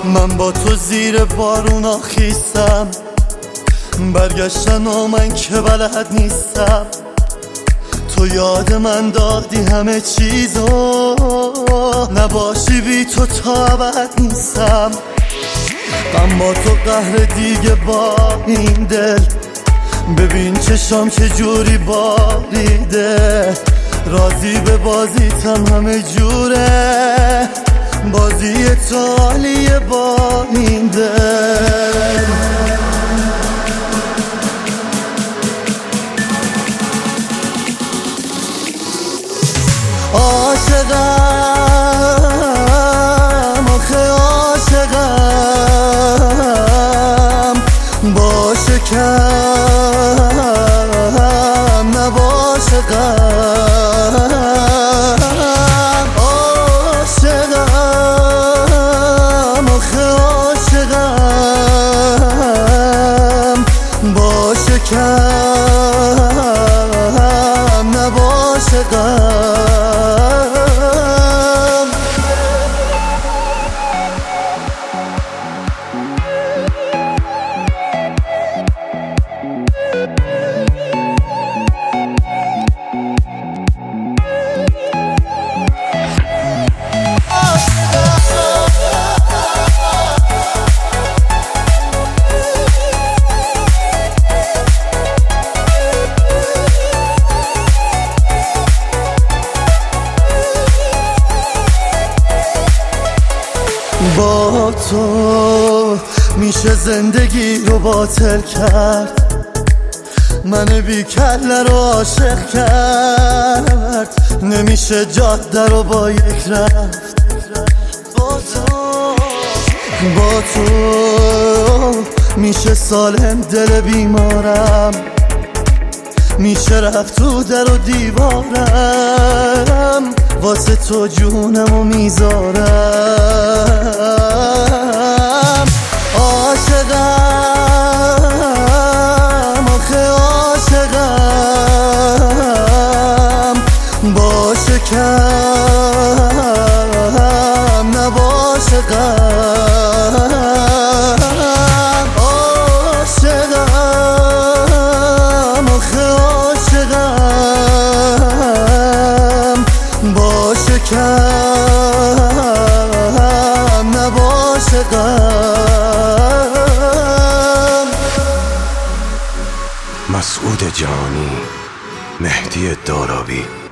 من با تو زیر بارونا خیستم، برگشتن و من که بلد نیستم. تو یاد من دادی همه چیزو، نباشی بی تو تا ابد نیستم. من با تو قهر دیگه با این دل، ببین چشام چه جوری باریده. راضی به بازیتم همه جوره، بازی تو عالیه با این دل. عاشقم آخه عاشقم، باشه کم نباشه غم. عاشقم آخه عاشقم، باشه کم نباشه غم. با تو میشه زندگی رو باطل کرد، من بی کله رو عاشق کرد. نمیشه جاده رو با یک رفت. با تو میشه سالم دل بیمارم، میشه رفت تو در و دیوارم. واسه تو جونمو میذارم. عاشقم آخه عاشقم، باشه کم نباشه غم. عاشقم آخه عاشقم، باشه کم نباشه غم. مسعود جانی، مهدی دارابی.